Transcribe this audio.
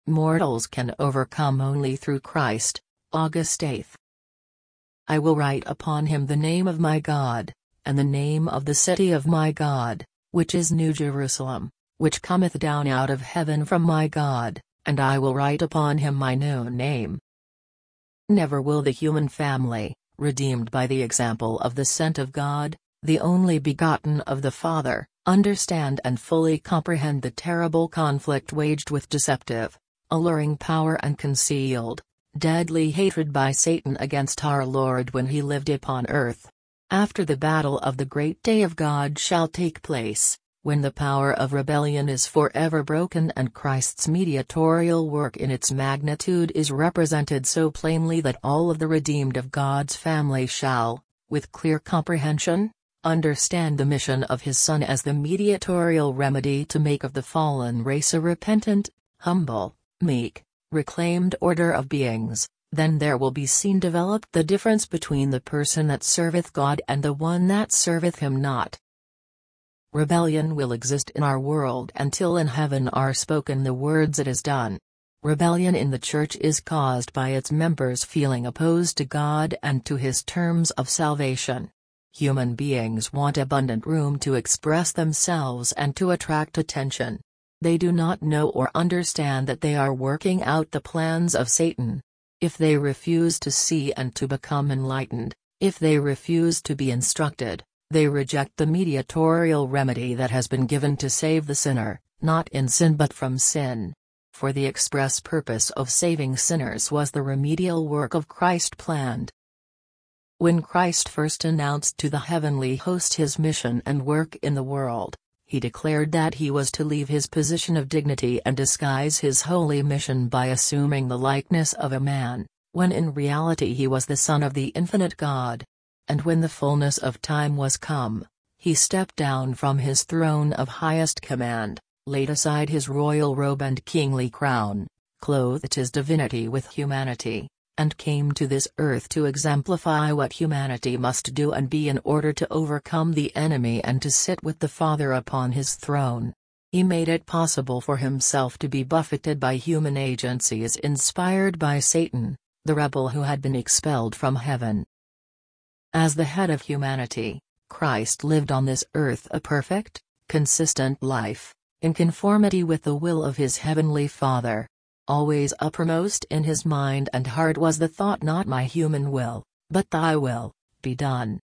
Mortals can overcome only through Christ. August 8. I will write upon him the name of my God, and the name of the city of my God, which is New Jerusalem, which cometh down out of heaven from my God, and I will write upon him my new name. Never will the human family, redeemed by the example of the sent of God, the only begotten of the Father, understand and fully comprehend the terrible conflict waged with deceptive, alluring power and concealed, deadly hatred by Satan against our Lord when he lived upon earth. After the battle of the great day of God shall take place, when the power of rebellion is forever broken and Christ's mediatorial work in its magnitude is represented so plainly that all of the redeemed of God's family shall, with clear comprehension, understand the mission of his Son as the mediatorial remedy to make of the fallen race a repentant, humble, meek, reclaimed order of beings, then there will be seen developed the difference between the person that serveth God and the one that serveth him not. Rebellion will exist in our world until in heaven are spoken the words "it is done." Rebellion in the Church is caused by its members feeling opposed to God and to his terms of salvation. Human beings want abundant room to express themselves and to attract attention. They do not know or understand that they are working out the plans of Satan. If they refuse to see and to become enlightened, if they refuse to be instructed, they reject the mediatorial remedy that has been given to save the sinner, not in sin but from sin. For the express purpose of saving sinners was the remedial work of Christ planned. When Christ first announced to the heavenly host his mission and work in the world, he declared that he was to leave his position of dignity and disguise his holy mission by assuming the likeness of a man, when in reality he was the Son of the infinite God. And when the fullness of time was come, he stepped down from his throne of highest command, laid aside his royal robe and kingly crown, clothed his divinity with humanity, and came to this earth to exemplify what humanity must do and be in order to overcome the enemy and to sit with the Father upon his throne. He made it possible for himself to be buffeted by human agencies inspired by Satan, the rebel who had been expelled from heaven. As the head of humanity, Christ lived on this earth a perfect, consistent life, in conformity with the will of his heavenly Father. Always uppermost in his mind and heart was the thought, "Not my human will, but thy will, be done."